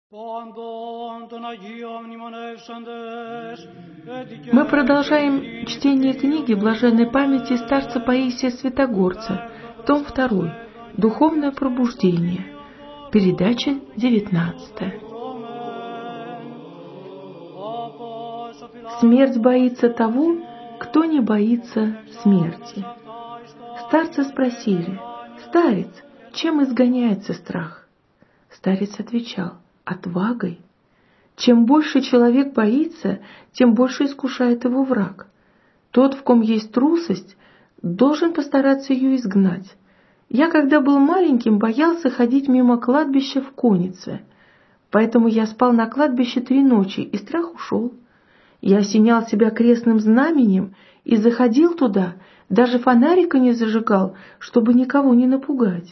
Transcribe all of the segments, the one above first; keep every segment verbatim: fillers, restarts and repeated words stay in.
Мы продолжаем чтение книги блаженной памяти старца Паисия Святогорца, том второй, «Духовное пробуждение», передача девятнадцатая. Смерть боится того, кто не боится смерти. Старцы спросили: «Старец, чем изгоняется страх?» Старец отвечал: «Отвагой. Чем больше человек боится, тем больше искушает его враг. Тот, в ком есть трусость, должен постараться ее изгнать. Я, когда был маленьким, боялся ходить мимо кладбища в Коннице. Поэтому я спал на кладбище три ночи, и страх ушел. Я осенял себя крестным знаменем и заходил туда, даже фонарика не зажигал, чтобы никого не напугать.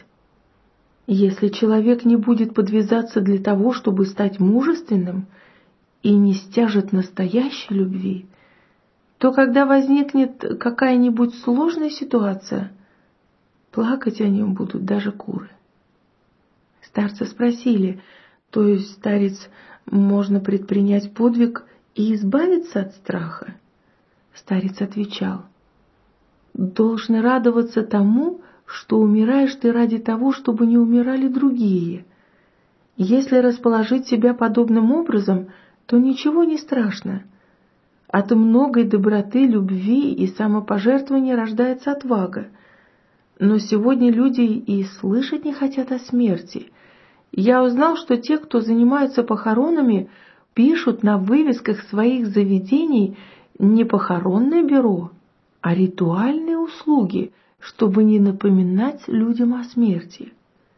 Если человек не будет подвязаться для того, чтобы стать мужественным, и не стяжет настоящей любви, то когда возникнет какая-нибудь сложная ситуация, плакать о нем будут даже куры». Старцы спросили: «То есть, старец, можно предпринять подвиг и избавиться от страха?» Старец отвечал: «Должен радоваться тому, что умираешь ты ради того, чтобы не умирали другие. Если расположить себя подобным образом, то ничего не страшно. От многой доброты, любви и самопожертвования рождается отвага. Но сегодня люди и слышать не хотят о смерти. Я узнал, что те, кто занимаются похоронами, пишут на вывесках своих заведений не похоронное бюро, а ритуальные услуги, чтобы не напоминать людям о смерти.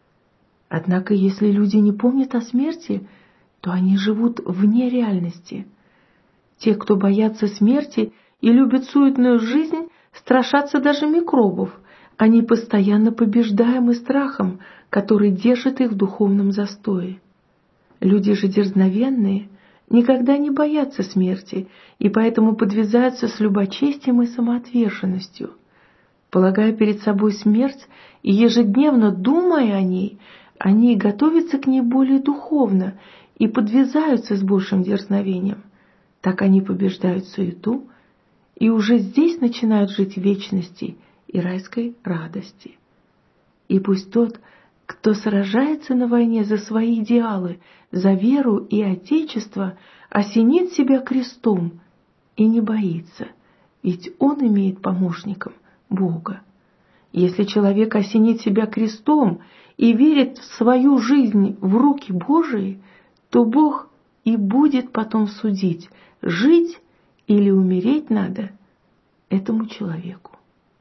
Однако, если люди не помнят о смерти, то они живут вне реальности. Те, кто боятся смерти и любят суетную жизнь, страшатся даже микробов. Они постоянно побеждаемы страхом, который держит их в духовном застое. Люди же дерзновенные никогда не боятся смерти и поэтому подвязаются с любочестием и самоотверженностью. Полагая перед собой смерть и ежедневно думая о ней, они готовятся к ней более духовно и подвязаются с большим дерзновением. Так они побеждают суету и уже здесь начинают жить в вечности и райской радости. И пусть тот, кто сражается на войне за свои идеалы, за веру и Отечество, осенит себя крестом и не боится, ведь он имеет помощником Бога. Если человек осенит себя крестом и верит в свою жизнь в руки Божии, то Бог и будет потом судить, жить или умереть надо этому человеку».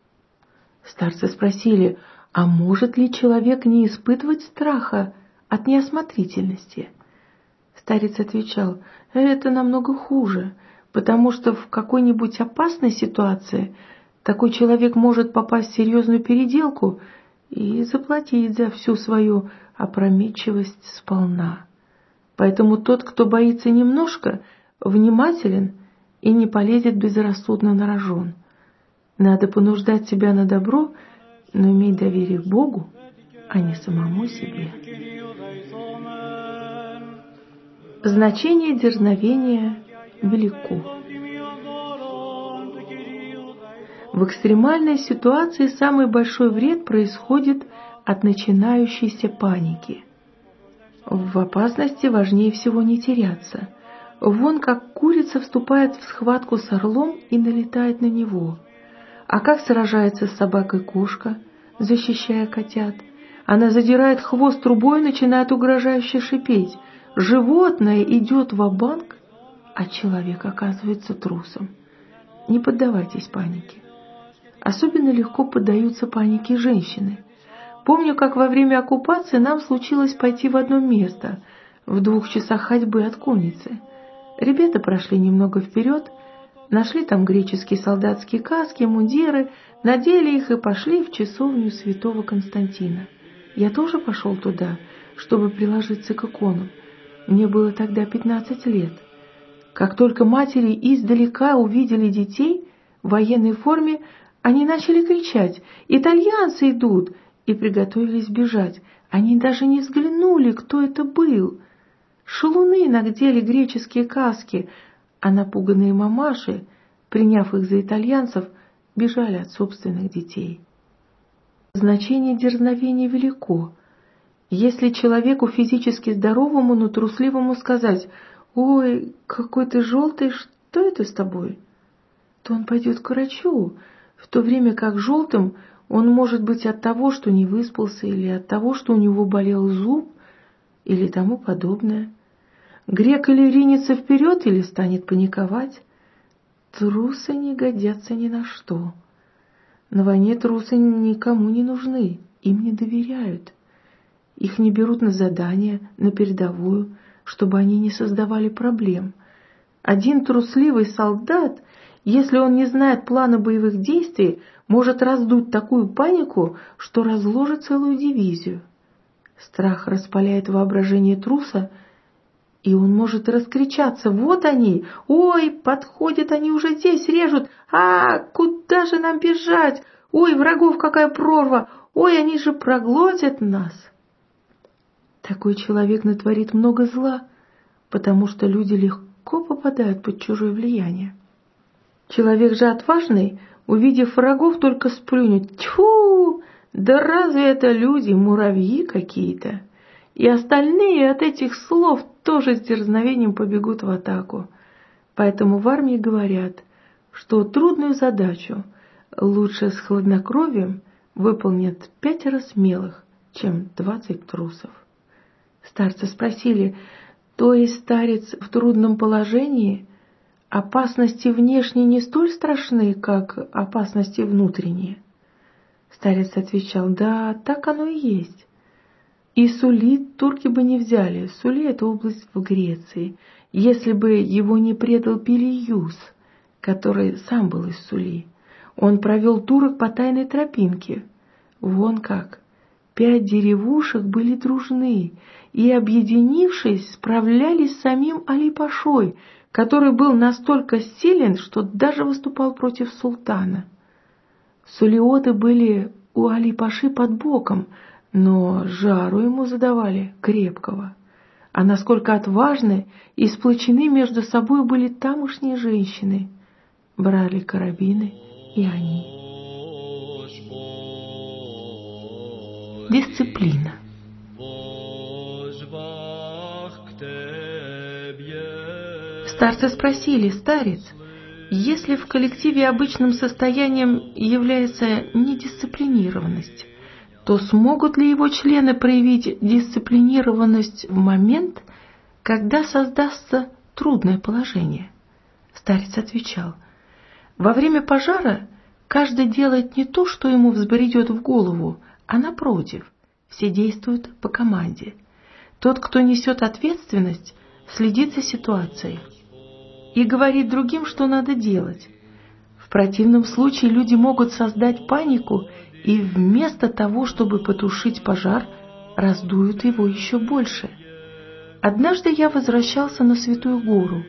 Старцы спросили: «А может ли человек не испытывать страха от неосмотрительности?» Старец отвечал: «Это намного хуже, потому что в какой-нибудь опасной ситуации такой человек может попасть в серьезную переделку и заплатить за всю свою опрометчивость сполна. Поэтому тот, кто боится немножко, внимателен и не полезет безрассудно на рожон. Надо понуждать себя на добро, но иметь доверие к Богу, а не самому себе». Значение дерзновения велико. В экстремальной ситуации самый большой вред происходит от начинающейся паники. В опасности важнее всего не теряться. Вон как курица вступает в схватку с орлом и налетает на него. А как сражается с собакой кошка, защищая котят? Она задирает хвост трубой и начинает угрожающе шипеть. Животное идет ва-банк, а человек оказывается трусом. Не поддавайтесь панике. Особенно легко поддаются панике женщины. Помню, как во время оккупации нам случилось пойти в одно место, в двух часах ходьбы от Конницы. Ребята прошли немного вперед, нашли там греческие солдатские каски, мундиры, надели их и пошли в часовню святого Константина. Я тоже пошел туда, чтобы приложиться к иконам. Мне было тогда пятнадцать лет. Как только матери издалека увидели детей в военной форме, они начали кричать: «Итальянцы идут!» и приготовились бежать. Они даже не взглянули, кто это был. Шалуны надели греческие каски, а напуганные мамаши, приняв их за итальянцев, бежали от собственных детей. Значение дерзновения велико. Если человеку физически здоровому, но трусливому сказать: «Ой, какой ты желтый, что это с тобой?», то он пойдет к врачу, в то время как желтым он может быть от того, что не выспался, или от того, что у него болел зуб, или тому подобное. Грек или ринется вперед, или станет паниковать. Трусы не годятся ни на что. На войне трусы никому не нужны, им не доверяют. Их не берут на задания, на передовую, чтобы они не создавали проблем. Один трусливый солдат, если он не знает плана боевых действий, может раздуть такую панику, что разложит целую дивизию. Страх распаляет воображение труса, и он может раскричаться: «Вот они! Ой, подходят они уже здесь, режут! А, куда же нам бежать? Ой, врагов какая прорва! Ой, они же проглотят нас!» Такой человек натворит много зла, потому что люди легко попадают под чужое влияние. Человек же отважный, увидев врагов, только сплюнет: «Тьфу! Да разве это люди, муравьи какие-то?» И остальные от этих слов тоже с дерзновением побегут в атаку. Поэтому в армии говорят, что трудную задачу лучше с хладнокровием выполнят пятеро смелых, чем двадцать трусов. Старцы спросили: «То есть, старец, в трудном положении опасности внешние не столь страшны, как опасности внутренние?» Старец отвечал: «Да, так оно и есть. И Сули турки бы не взяли. Сули — это область в Греции, если бы его не предал Пелиюс, который сам был из Сули. Он провел турок по тайной тропинке. Вон как. Пять деревушек были дружны и, объединившись, справлялись с самим Али-Пашой, который был настолько силен, что даже выступал против султана. Сулиоты были у Али-Паши под боком, но жару ему задавали крепкого. А насколько отважны и сплочены между собой были тамошние женщины, брали карабины и они. Дисциплина. Старцы спросили: «Старец, если в коллективе обычным состоянием является недисциплинированность, то смогут ли его члены проявить дисциплинированность в момент, когда создастся трудное положение?» Старец отвечал: «Во время пожара каждый делает не то, что ему взбредет в голову, а напротив, все действуют по команде. Тот, кто несет ответственность, следит за ситуацией и говорит другим, что надо делать. В противном случае люди могут создать панику и вместо того, чтобы потушить пожар, раздуют его еще больше. Однажды я возвращался на Святую Гору.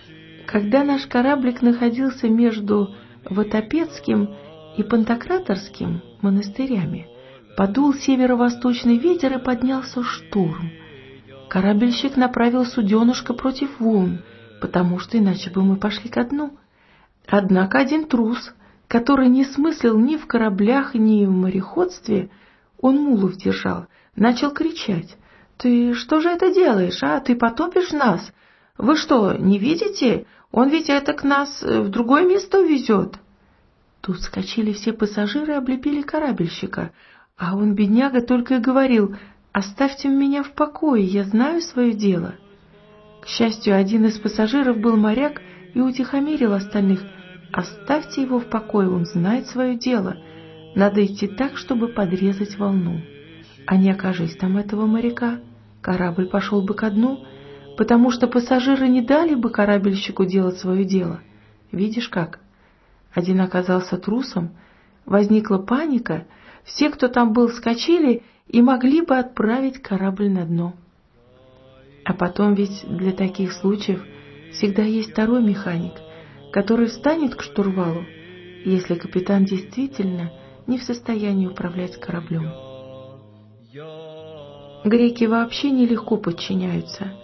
Когда наш кораблик находился между Ватопецким и Пантократорским монастырями, подул северо-восточный ветер и поднялся шторм. Корабельщик направил суденышко против волн, потому что иначе бы мы пошли ко дну. Однако один трус, который не смыслил ни в кораблях, ни в мореходстве, он мулов держал, начал кричать: «Ты что же это делаешь, а? Ты потопишь нас? Вы что, не видите? Он ведь это к нас в другое место везет». Тут вскочили все пассажиры и облепили корабельщика, а он, бедняга, только и говорил: «Оставьте меня в покое, я знаю свое дело». К счастью, один из пассажиров был моряк и утихомирил остальных: «Оставьте его в покое, он знает свое дело. Надо идти так, чтобы подрезать волну. А не окажись там этого моряка, корабль пошел бы ко дну, потому что пассажиры не дали бы корабельщику делать свое дело. Видишь как? Один оказался трусом, возникла паника, все, кто там был, вскочили и могли бы отправить корабль на дно. А потом ведь для таких случаев всегда есть второй механик, который встанет к штурвалу, если капитан действительно не в состоянии управлять кораблем». Греки вообще нелегко подчиняются.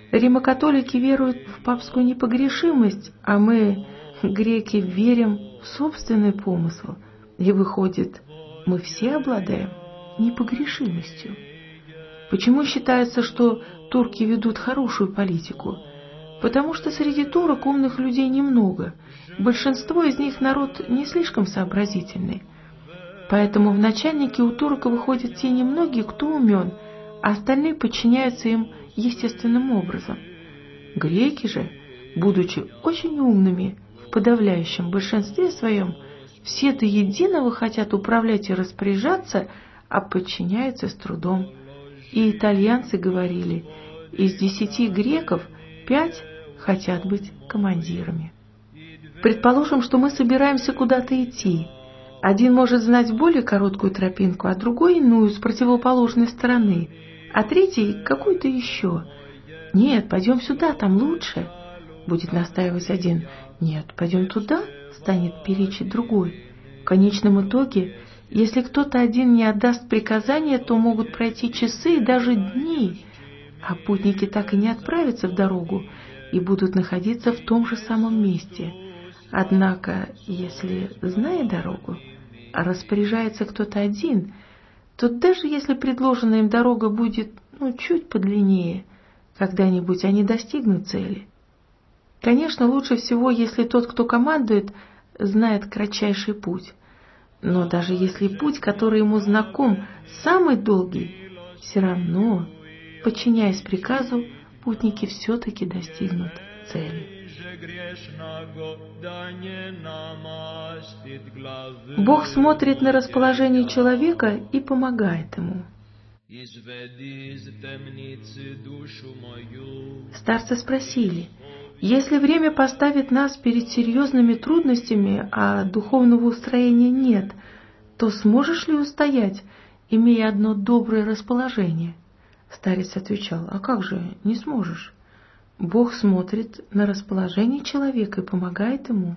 Римокатолики веруют в папскую непогрешимость, а мы, греки, верим в собственный помысл. И выходит, мы все обладаем непогрешимостью. Почему считается, что турки ведут хорошую политику? Потому что среди турок умных людей немного. Большинство из них народ не слишком сообразительный. Поэтому в начальнике у турок выходят те немногие, кто умен, а остальные подчиняются им естественным образом. Греки же, будучи очень умными, в подавляющем большинстве своем, все до единого хотят управлять и распоряжаться, а подчиняются с трудом. И итальянцы говорили, из десяти греков пять хотят быть командирами. Предположим, что мы собираемся куда-то идти. Один может знать более короткую тропинку, а другой иную, с противоположной стороны, а третий какую-то еще. «Нет, пойдем сюда, там лучше», — будет настаивать один. «Нет, пойдем туда», — станет перечить другой. В конечном итоге, если кто-то один не отдаст приказания, то могут пройти часы и даже дни, а путники так и не отправятся в дорогу и будут находиться в том же самом месте. Однако, если, зная дорогу, распоряжается кто-то один, то даже если предложенная им дорога будет ну, чуть подлиннее, когда-нибудь они достигнут цели. Конечно, лучше всего, если тот, кто командует, знает кратчайший путь. Но даже если путь, который ему знаком, самый долгий, все равно, подчиняясь приказу, путники все-таки достигнут цели. Бог смотрит на расположение человека и помогает ему. Старцы спросили: если время поставит нас перед серьезными трудностями, а духовного устроения нет, то сможешь ли устоять, имея одно доброе расположение? Старец отвечал: а как же не сможешь? Бог смотрит на расположение человека и помогает ему.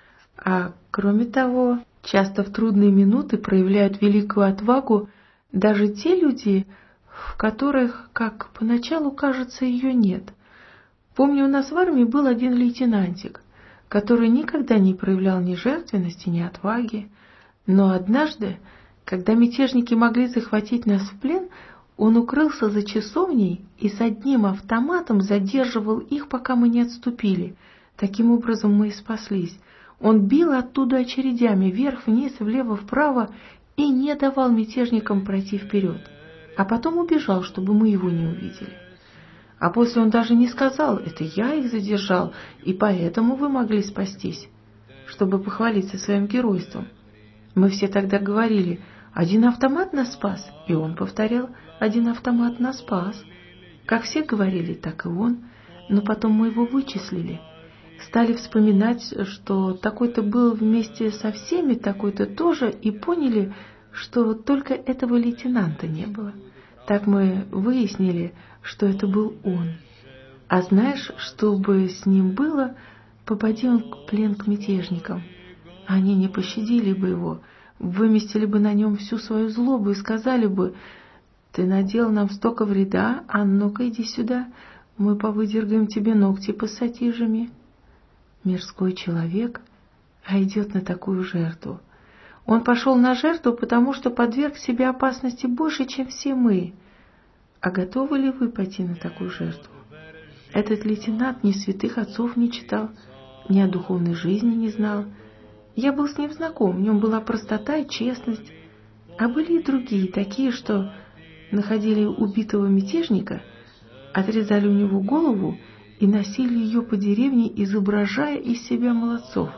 А кроме того, часто в трудные минуты проявляют великую отвагу даже те люди, в которых, как поначалу кажется, ее нет. Помню, у нас в армии был один лейтенантик, который никогда не проявлял ни жертвенности, ни отваги. Но однажды, когда мятежники могли захватить нас в плен, он укрылся за часовней и с одним автоматом задерживал их, пока мы не отступили. Таким образом мы и спаслись. Он бил оттуда очередями вверх-вниз, влево-вправо и не давал мятежникам пройти вперед. А потом убежал, чтобы мы его не увидели. А после он даже не сказал: это я их задержал, и поэтому вы могли спастись, чтобы похвалиться своим геройством. Мы все тогда говорили: один автомат нас спас, и он повторял: один автомат нас спас. Как все говорили, так и он, но потом мы его вычислили. Стали вспоминать, что такой-то был вместе со всеми, такой-то тоже, и поняли, что только этого лейтенанта не было. Так мы выяснили, что это был он. А знаешь, что бы с ним было, попади он в плен к мятежникам? Они не пощадили бы его, выместили бы на нем всю свою злобу и сказали бы: ты наделал нам столько вреда, а ну-ка иди сюда, мы повыдергаем тебе ногти пассатижами. Мирской человек, а идет на такую жертву. Он пошел на жертву, потому что подверг себе опасности больше, чем все мы. А готовы ли вы пойти на такую жертву? Этот лейтенант ни святых отцов не читал, ни о духовной жизни не знал. Я был с ним знаком, в нем была простота и честность. А были и другие, такие, что находили убитого мятежника, отрезали у него голову и носили ее по деревне, изображая из себя молодцов.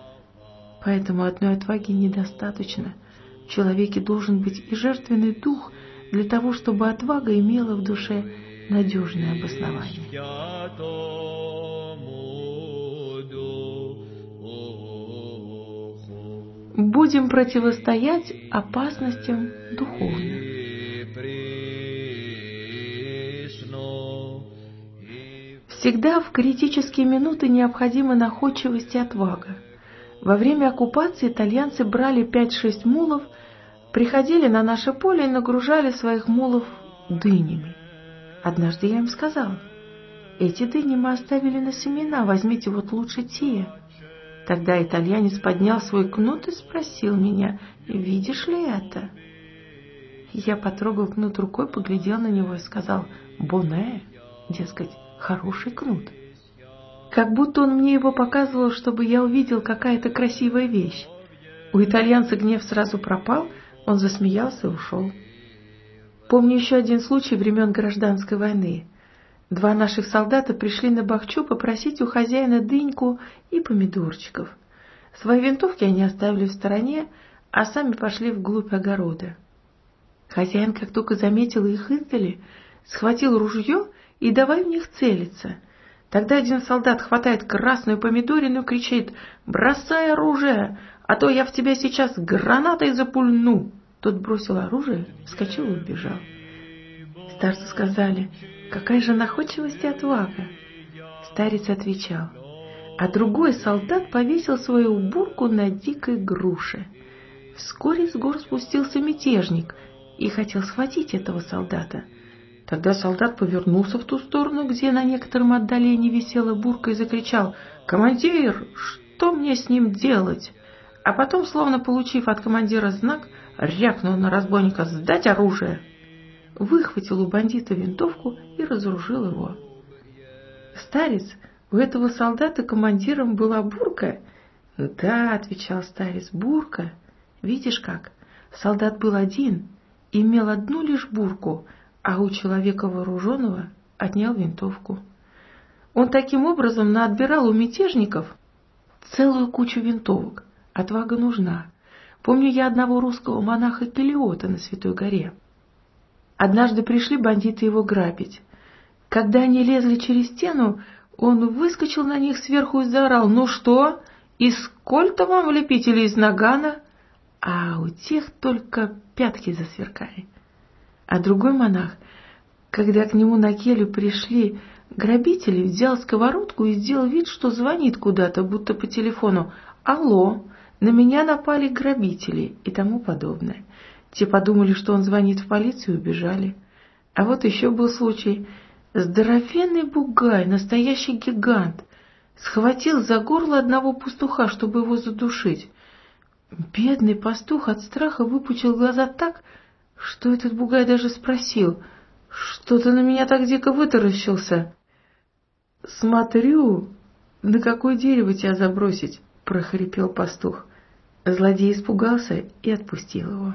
Поэтому одной отваги недостаточно. В человеке должен быть и жертвенный дух для того, чтобы отвага имела в душе надежное обоснование. Будем противостоять опасностям духовным. Всегда в критические минуты необходима находчивость и отвага. Во время оккупации итальянцы брали пять-шесть мулов, приходили на наше поле и нагружали своих мулов дынями. Однажды я им сказал: эти дыни мы оставили на семена, возьмите вот лучше те». Тогда итальянец поднял свой кнут и спросил меня: «Видишь ли это?» Я потрогал кнут рукой, поглядел на него и сказал: «Боне», дескать, хороший кнут. Как будто он мне его показывал, чтобы я увидел, какая это красивая вещь. У итальянца гнев сразу пропал, он засмеялся и ушел. Помню еще один случай времен Гражданской войны. Два наших солдата пришли на бахчу попросить у хозяина дыньку и помидорчиков. Свои винтовки они оставили в стороне, а сами пошли вглубь огорода. Хозяин, как только заметил их издали, схватил ружье и давай в них целиться. Тогда один солдат хватает красную помидорину и кричит: «Бросай оружие, а то я в тебя сейчас гранатой запульну!» Тот бросил оружие, вскочил и убежал. Старцы сказали: «Какая же находчивость и отвага!» Старец отвечал: «А другой солдат повесил свою бурку на дикой груше». Вскоре с гор спустился мятежник и хотел схватить этого солдата. Тогда солдат повернулся в ту сторону, где на некотором отдалении висела бурка, и закричал: «Командир, что мне с ним делать?» А потом, словно получив от командира знак, рявкнул на разбойника: «Сдать оружие!» Выхватил у бандита винтовку и разоружил его. «Старец, у этого солдата командиром была бурка?» «Да», — отвечал старец, — «бурка. Видишь как? Солдат был один, имел одну лишь бурку, а у человека вооруженного отнял винтовку. Он таким образом наотбирал у мятежников целую кучу винтовок. Отвага нужна. Помню я одного русского монаха Келиота на Святой горе. Однажды пришли бандиты его грабить. Когда они лезли через стену, он выскочил на них сверху и заорал: «Ну что, и сколько вам влепители из нагана?» А у тех только пятки засверкали. А другой монах, когда к нему на келью пришли грабители, взял сковородку и сделал вид, что звонит куда-то, будто по телефону: «Алло, на меня напали грабители» и тому подобное. Те подумали, что он звонит в полицию, и убежали. А вот еще был случай. Здоровенный бугай, настоящий гигант, схватил за горло одного пастуха, чтобы его задушить. Бедный пастух от страха выпучил глаза так, что этот бугай даже спросил: «Что ты на меня так дико вытаращился?» «Смотрю, на какое дерево тебя забросить», — прохрипел пастух. Злодей испугался и отпустил его.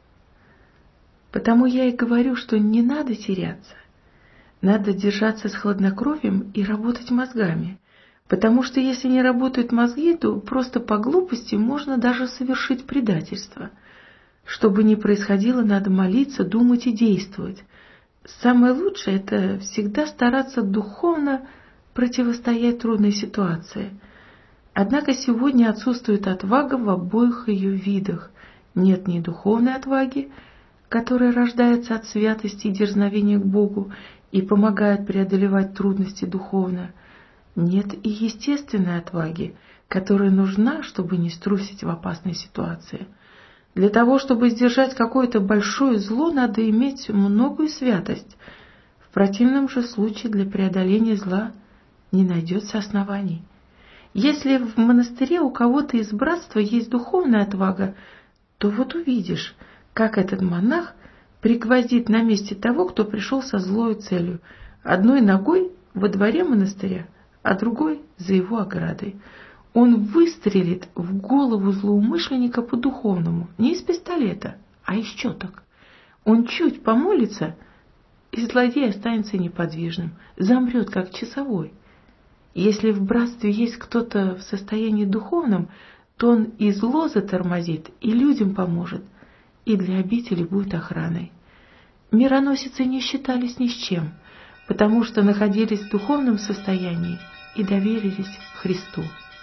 Потому я и говорю, что не надо теряться. Надо держаться с хладнокровием и работать мозгами. Потому что если не работают мозги, то просто по глупости можно даже совершить предательство. Что бы ни происходило, надо молиться, думать и действовать. Самое лучшее – это всегда стараться духовно противостоять трудной ситуации. Однако сегодня отсутствует отвага в обоих ее видах. Нет ни духовной отваги, которая рождается от святости и дерзновения к Богу и помогает преодолевать трудности духовно. Нет и естественной отваги, которая нужна, чтобы не струсить в опасной ситуации. Для того, чтобы сдержать какое-то большое зло, надо иметь многую святость. В противном же случае для преодоления зла не найдется оснований. Если в монастыре у кого-то из братства есть духовная отвага, то вот увидишь, как этот монах пригвоздит на месте того, кто пришел со злой целью, одной ногой во дворе монастыря, а другой за его оградой. Он выстрелит в голову злоумышленника по-духовному, не из пистолета, а из четок. Он чуть помолится, и злодей останется неподвижным, замрет, как часовой. Если в братстве есть кто-то в состоянии духовном, то он и зло затормозит, и людям поможет, и для обители будет охраной. Мироносицы не считались ни с чем, потому что находились в духовном состоянии и доверились Христу.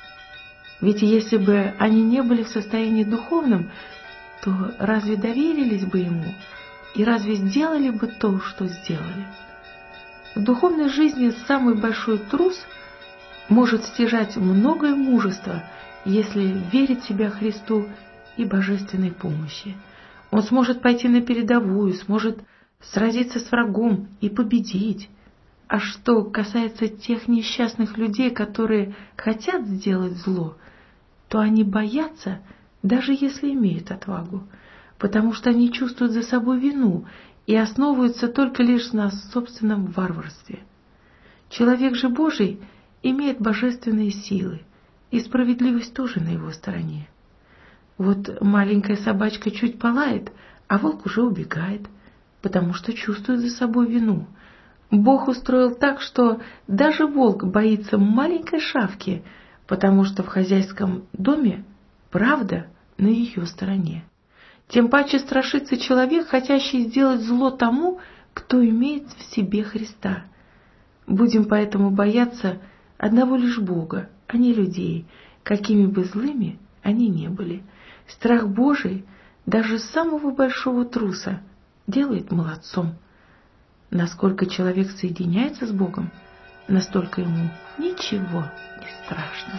Ведь если бы они не были в состоянии духовном, то разве доверились бы Ему и разве сделали бы то, что сделали? В духовной жизни самый большой трус может стяжать многое мужество, если верит себя Христу и божественной помощи. Он сможет пойти на передовую, сможет сразиться с врагом и победить. А что касается тех несчастных людей, которые хотят сделать зло, то они боятся, даже если имеют отвагу, потому что они чувствуют за собой вину и основываются только лишь на собственном варварстве. Человек же Божий имеет божественные силы, и справедливость тоже на его стороне. Вот маленькая собачка чуть полает, а волк уже убегает, потому что чувствует за собой вину. Бог устроил так, что даже волк боится маленькой шавки, потому что в хозяйском доме правда на ее стороне. Тем паче страшится человек, хотящий сделать зло тому, кто имеет в себе Христа. Будем поэтому бояться одного лишь Бога, а не людей, какими бы злыми они ни были. Страх Божий даже самого большого труса делает молодцом. Насколько человек соединяется с Богом, настолько ему ничего не страшно.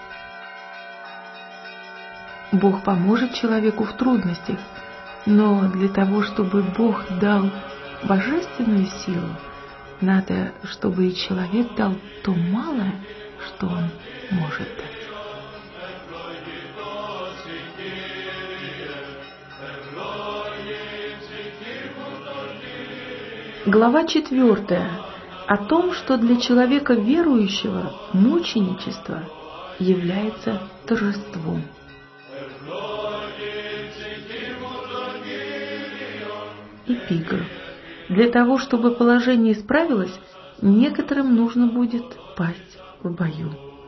Бог поможет человеку в трудностях, но для того, чтобы Бог дал божественную силу, надо, чтобы и человек дал то малое, что он может дать. Глава четвертая. О том, что для человека верующего мученичество является торжеством. Эпиграф. Для того, чтобы положение исправилось, некоторым нужно будет пасть в бою.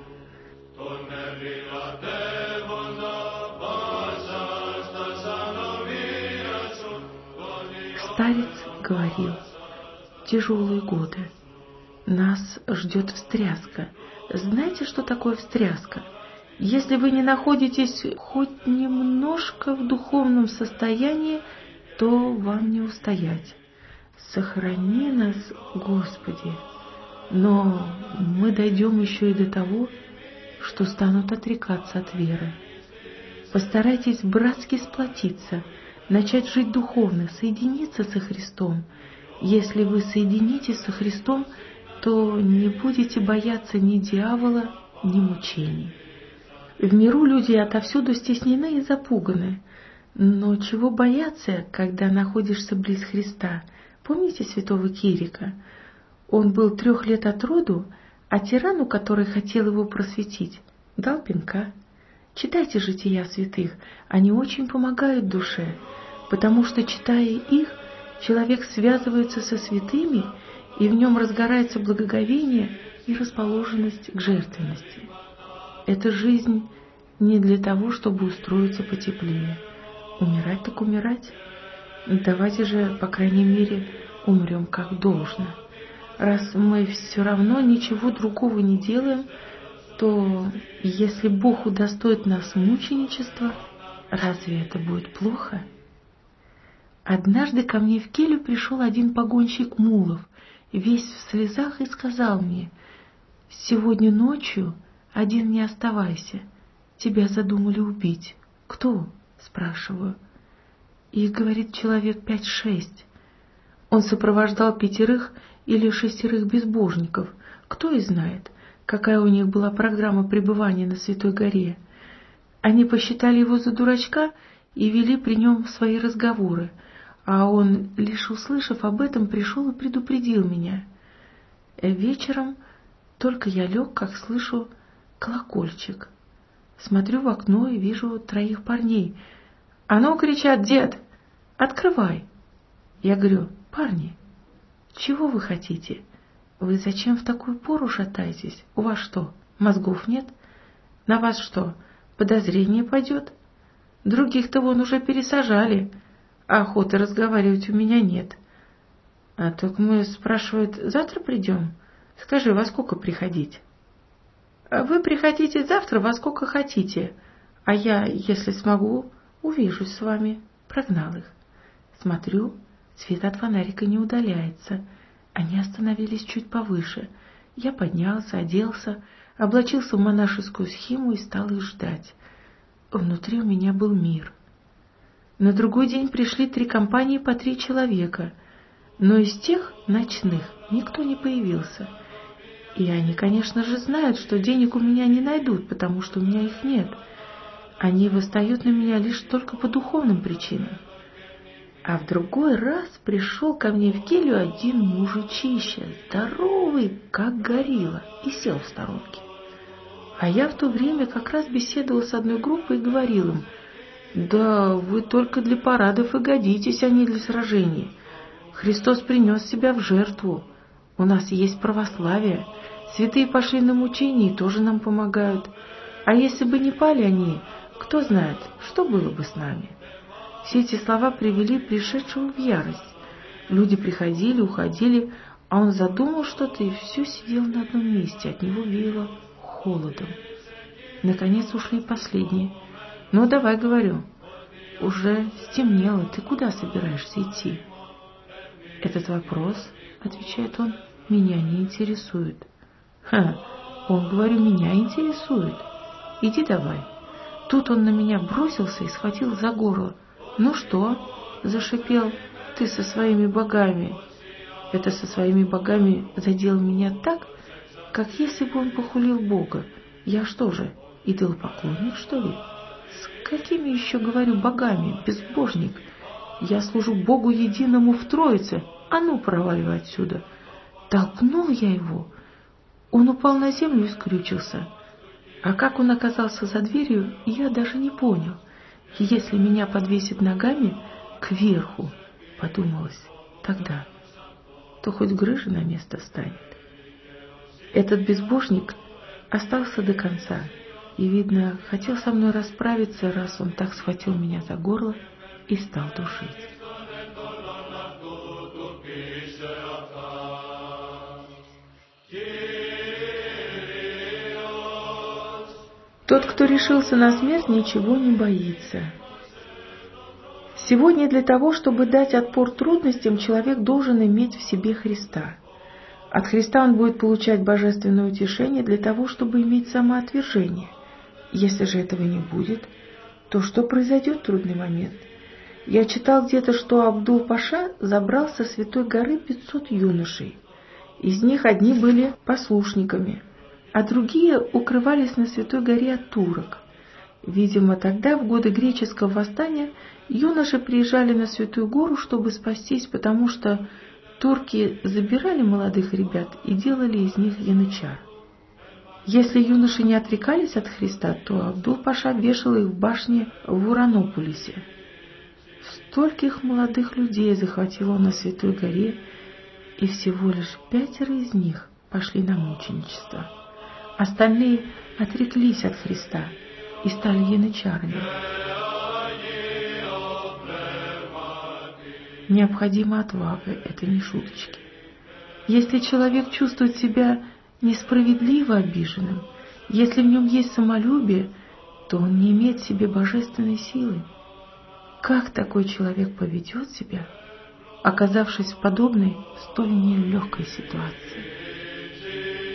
Старец говорил: тяжелые годы. Нас ждет встряска. Знаете, что такое встряска? Если вы не находитесь хоть немножко в духовном состоянии, то вам не устоять. Сохрани нас, Господи. Но мы дойдем еще и до того, что станут отрекаться от веры. Постарайтесь братски сплотиться, начать жить духовно, соединиться со Христом. Если вы соединитесь со Христом, то не будете бояться ни дьявола, ни мучений. В миру люди отовсюду стеснены и запуганы. Но чего бояться, когда находишься близ Христа? Помните святого Кирика? Он был трех лет от роду, а тирану, который хотел его просветить, дал пинка. Читайте жития святых, они очень помогают душе, потому что, читая их, человек связывается со святыми, и в нем разгорается благоговение и расположенность к жертвенности. Эта жизнь не для того, чтобы устроиться потеплее. Умирать так умирать. Давайте же, по крайней мере, умрем как должно. Раз мы все равно ничего другого не делаем, то если Бог удостоит нас мученичества, разве это будет плохо? Однажды ко мне в келью пришел один погонщик мулов, весь в слезах, и сказал мне: «Сегодня ночью один не оставайся, тебя задумали убить». «Кто?» — спрашиваю. И говорит, человек пять-шесть. Он сопровождал пятерых или шестерых безбожников. Кто и знает, какая у них была программа пребывания на Святой горе. Они посчитали его за дурачка и вели при нем свои разговоры, а он, лишь услышав об этом, пришел и предупредил меня. Вечером только я лег, как слышу колокольчик. Смотрю в окно и вижу троих парней. «А ну!» — кричат: «Дед, открывай!» Я говорю: «Парни, чего вы хотите? Вы зачем в такую пору шатаетесь? У вас что, мозгов нет? На вас что, подозрение пойдет? Других-то вон уже пересажали, а охоты разговаривать у меня нет». А только мы, спрашивают: «Завтра придем? Скажи, во сколько приходить?» «Вы приходите завтра во сколько хотите, а я, если смогу, увижусь с вами». Прогнал их. Смотрю, свет от фонарика не удаляется. Они остановились чуть повыше. Я поднялся, оделся, облачился в монашескую схиму и стал их ждать. Внутри у меня был мир. На другой день пришли три компании по три человека. Но из тех ночных никто не появился. И они, конечно же, знают, что денег у меня не найдут, потому что у меня их нет. Они восстают на меня лишь только по духовным причинам. А в другой раз пришел ко мне в келью один мужичище, здоровый, как горилла, и сел в сторонке. А я в то время как раз беседовал с одной группой и говорил им: «Да вы только для парадов и годитесь, а не для сражений. Христос принес себя в жертву. У нас есть православие. Святые пошли на мучения и тоже нам помогают. А если бы не пали они, кто знает, что было бы с нами». Все эти слова привели пришедшего в ярость. Люди приходили, уходили, а он задумал что-то и все сидел на одном месте. От него веяло холодом. Наконец ушли последние. «Ну, давай, — говорю, — уже стемнело, ты куда собираешься идти?» «Этот вопрос, — отвечает он, — меня не интересует». «Ха, он, — говорю, — меня интересует. Иди давай». Тут он на меня бросился и схватил за горло. «Ну что?» — зашипел. «Ты со своими богами». Это со своими богами задело меня так, как если бы он похулил Бога. Я что же, идолопоклонник, что ли? С какими еще, говорю, богами, безбожник? Я служу Богу единому в Троице. А ну, проваливай отсюда. Толкнул я его. Он упал на землю и скрючился. А как он оказался за дверью, я даже не понял. Если меня подвесит ногами кверху, подумалось тогда, то хоть грыжа на место встанет. Этот безбожник остался до конца и, видно, хотел со мной расправиться, раз он так схватил меня за горло и стал душить. Тот, кто решился на смерть, ничего не боится. Сегодня для того, чтобы дать отпор трудностям, человек должен иметь в себе Христа. От Христа он будет получать божественное утешение для того, чтобы иметь самоотвержение. Если же этого не будет, то что произойдет в трудный момент? Я читал где-то, что Абдул-паша забрал со Святой горы пятьсот юношей. Из них одни были послушниками, а другие укрывались на Святой горе от турок. Видимо, тогда, в годы греческого восстания, юноши приезжали на Святую гору, чтобы спастись, потому что турки забирали молодых ребят и делали из них янычар. Если юноши не отрекались от Христа, то Абдул-паша вешал их в башне в Уранополисе. Стольких молодых людей захватил он на Святой горе, и всего лишь пятеро из них пошли на мученичество. Остальные отреклись от Христа и стали янычарами. Необходима отвага, это не шуточки. Если человек чувствует себя несправедливо обиженным, если в нем есть самолюбие, то он не имеет в себе божественной силы. Как такой человек поведет себя, оказавшись в подобной, столь нелегкой ситуации?